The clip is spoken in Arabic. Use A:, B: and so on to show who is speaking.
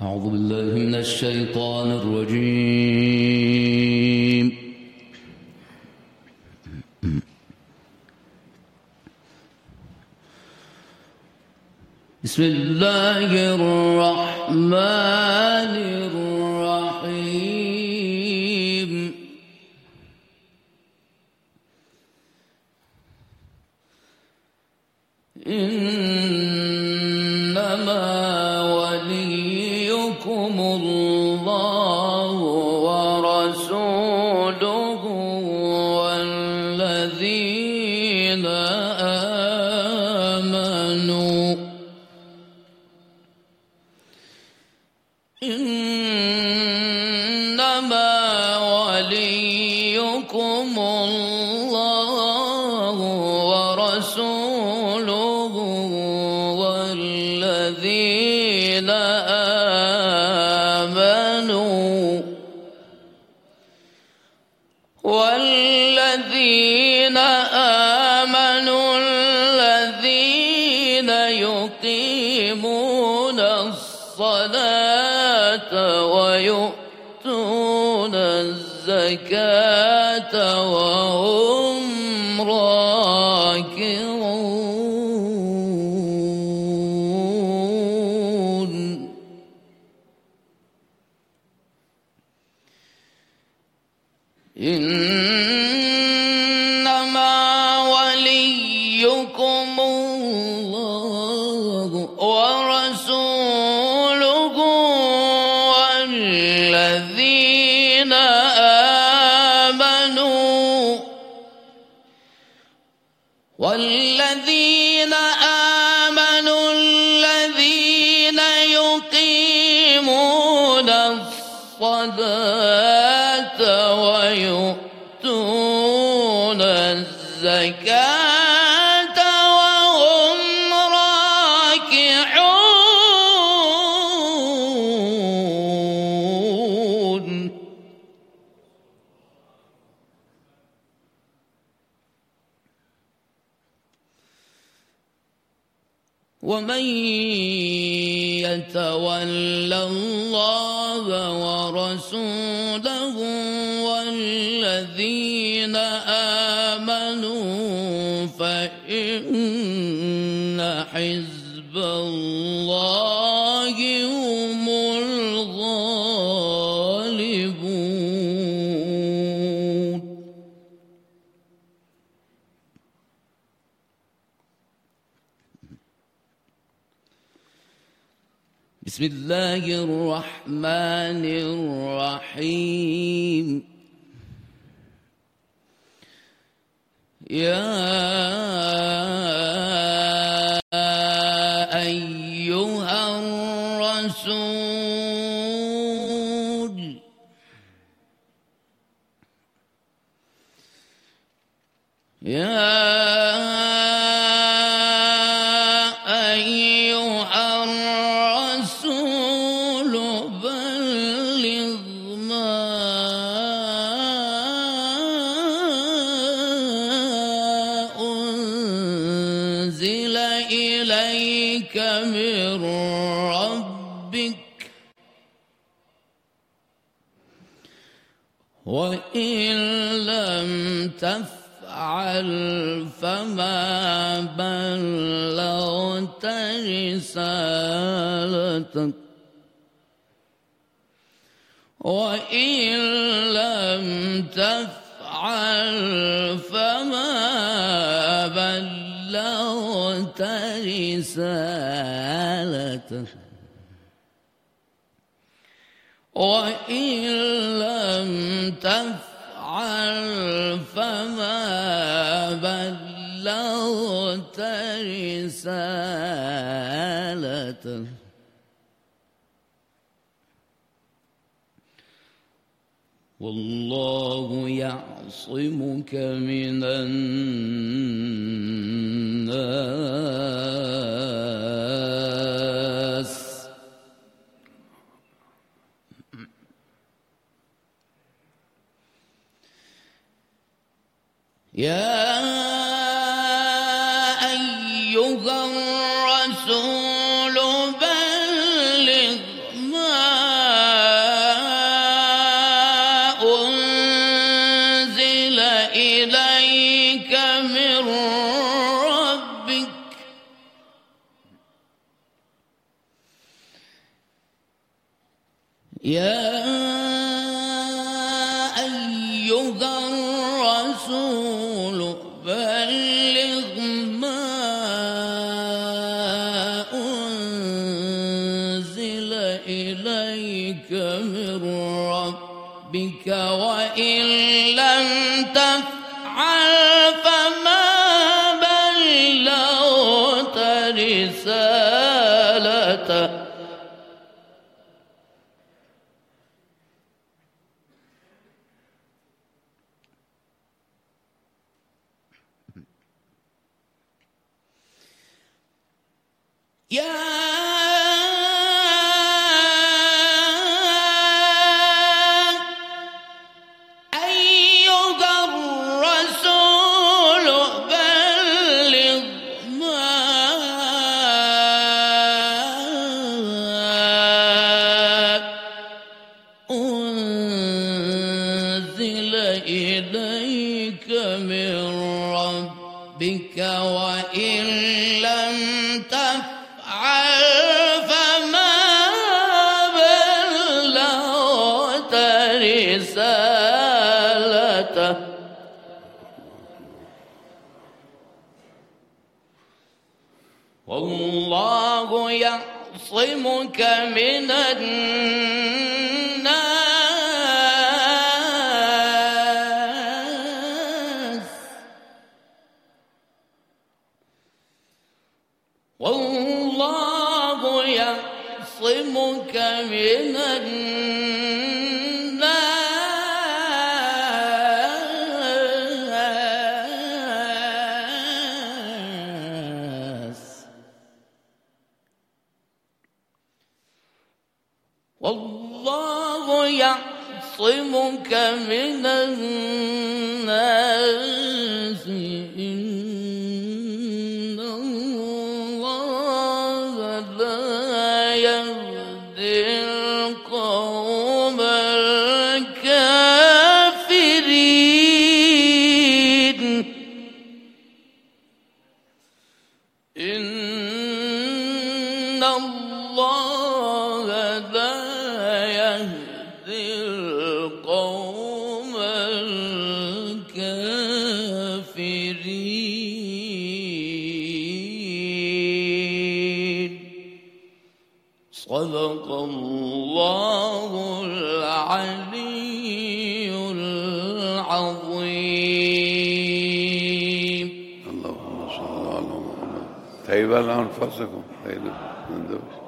A: أعوذ بالله من الشيطان الرجيم. بسم الله الرحمن الرحيم. إنما وليكم الله ورسوله والذين آمنوا إنما وليكم الله ورسوله والذين آمنوا الذين يقيمون الصلاة ويؤتون الزكاة وهم راكعون. إنما وليكم الله ورسوله والذين آمنوا الذين يقيمون الصلاة ويؤتون الزكاة وهم راكعون. ومن يتول الله ورسوله والذين آمنوا فإن حزب الله هم الغالبون. بسم الله الرحمن الرحيم. يا أيها الرسول بلغ ما أنزل إليك من ربك وإن لم تفعل فما بلغت رسالتك وإن لم تفعل فما بلغت رسالته وإن لم تفعل فما بلغت رسالته والله يعصمك من الناس. يا أيها الرسول بلغ ما يا أيها الرسول بلغ ما أنزل إليك من ربك وإن لم تفعل فما بلغت رسالته يا أيها الرسول بلغ ما أنزل إليك من ربك وإن لم تفعل فما بلغت رسالته والله يعصمك من الناس والله يعصمك من الناس والله يعصمك من الناس إن الله لا يهدي القوم الكافرين إن الله لا يهدي القوم الكافرين صدق الله العلي العظيم.
B: اللهم صل على محمد. طيب أنفسكم.